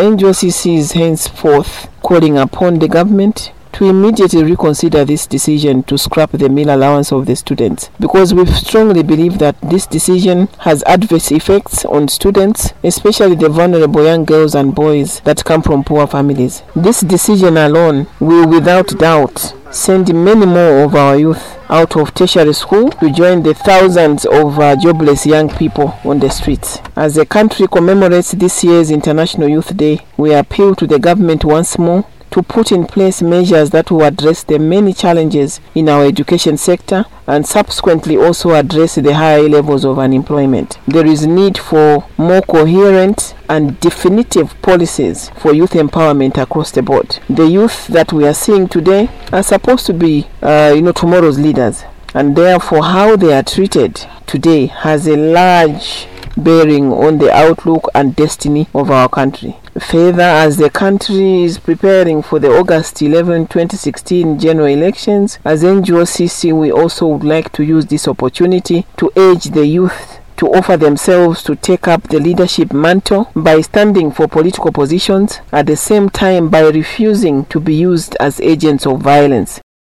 NGOCC is henceforth calling upon the government to immediately reconsider this decision to scrap the meal allowance of the students, because we strongly believe that this decision has adverse effects on students, especially the vulnerable young girls and boys that come from poor families. This decision alone will without doubt send many more of our youth out of tertiary school to join the thousands of jobless young people on the streets. As the country commemorates this year's International Youth Day, we appeal to the government once more to put in place measures that will address the many challenges in our education sector and subsequently also address the high levels of unemployment. There is need for more coherent and definitive policies for youth empowerment across the board. The youth that we are seeing today are supposed to be tomorrow's leaders, and therefore how they are treated today has a large bearing on the outlook and destiny of our country. Further, as the country is preparing for the August 11, 2016 general elections, as NGOCC, we also would like to use this opportunity to urge the youth to offer themselves to take up the leadership mantle by standing for political positions, at the same time by refusing to be used as agents of violence.